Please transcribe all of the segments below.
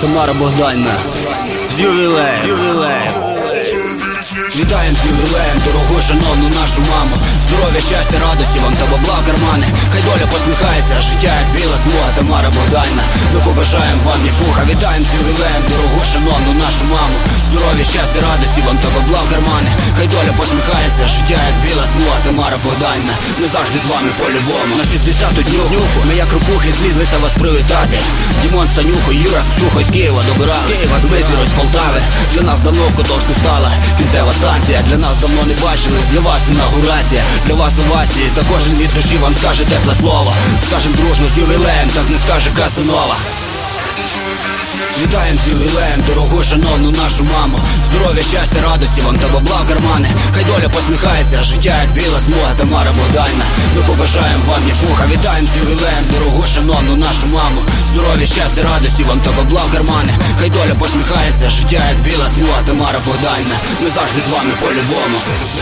Тамара Богданівна. З ювілеєм. Вітаєм з ювілеєм, дорогу шановну нашу маму. Здоров'я, щастя, радості вам та бабла в кармани. Хай доля посміхається, життя як біла смуга. Тамара Богданівна, ми побажаємо вам ні пуха. Вітаєм з ювілеєм, дорогу шановну нашу маму. Здоров'я, щастя, радості вам та бабла в кармани. Хай доля посміхається, життя як біла смуга. Тамара Богданівна, ми завжди з вами по-любому. На 60-ту днюху ми як рупухи злізлися вас привітати. Дімон, Станюху, Юра з Ксюхою з Києва добирались. Ми зірось з Полтави, для нас давно в Котовську стала кінцева станція. Для нас давно не бачились, для вас інаугурація, для вас овації. Та кожен від душі вам скаже тепле слово. Скажем дружно з ювілеєм, так не скаже Касанова. Вітаєм з ювілеєм, дорогу шановну нашу маму. Здоров'я, щастя, радості вам та бабла в кармани. Хай доля посміхається, життя як біла смуга. Тамара Богданівна, ми побажаємо вам ні пуха. Вітаєм з ювілеєм, дорогу шановну нашу маму. Здоров'я, щастя, радості вам та бабла в кармани. Хай доля посміхається, життя як біла смуга. Тамара Богданівна, ми завжди з вами по-любому.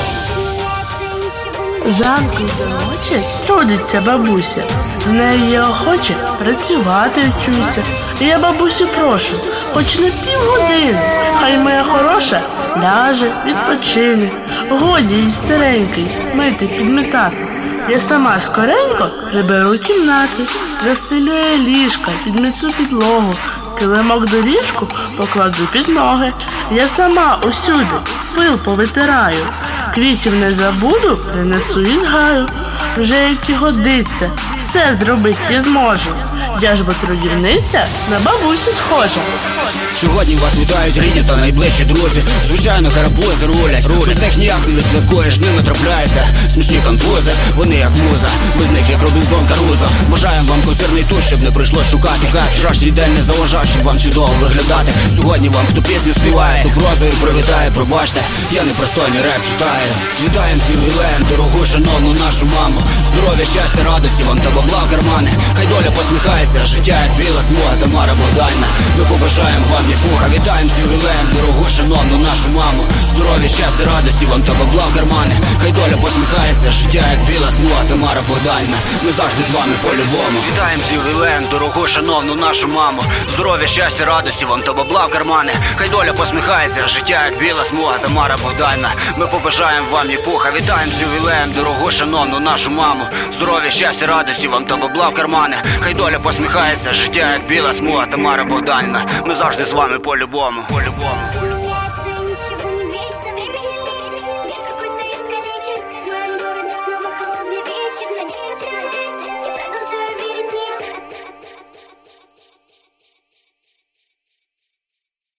Зранку й до ночі трудиться бабуся, в неї є охоче працювати вчуся. І я бабусю прошу, хоч на півгодини, хай моя хороша ляже, відпочине. Годі їй старенький мити, підмітати. Я сама скоренько приберу кімнати, застелюю ліжка, підміту підлогу, килимок доріжку покладу під ноги. Я сама усюди пил повитираю, квітів не забуду, принесу із гаю. Вже як і годиться, все зробить я зможу. Я ж бо трудівниця на бабусю схожа. Сьогодні вас вітають рідні та найближчі друзі. Звичайно, карапузи рулять, без них ніяк не відсвяткуєш, з ними трапляються смішні конфузи. Вони як муза, без них як Робінзон Карузо. Бажаємо вам козирний туш, щоб не прийшлось шукати. Вчорашній день не заважав, щоб вам чудово виглядати. Сьогодні вам хто пісню співає, хто прозою привітає, пробачте, я непристойний реп читаю. Вітаєм з ювілеєм, дорогу шановну нашу маму. Здоров'я, щастя, радості вам та бабла в кармани. Хай доля посміхається, життя як біла смуга. Тамара Богданівна, ми побажаємо вам ні пуха. Вітаєм з ювілеєм, дорогу шановну нашу маму. Здоров'я, щастя, радості вам та бабла в кармани. Хай доля посміхається, життя як біла смуга. Тамара Богданівна, ми завжди з вами по-любому. Вітаєм з ювілеєм, дорогу шановну нашу маму. Здоров'я, щастя, радості вам та бабла в кармани. Хай доля посміхається, життя як біла смуга. Тамара Богданівна, ми побажаємо вам ні пуха. Вітаєм з ювілеєм, дорогу шановну нашу маму. Здоров'я, щастя, радості вам та бабла в кармани. Хай доля посміхається, життя як біла смуга. Тамара Богданівна, ми завжди з вами по-любому.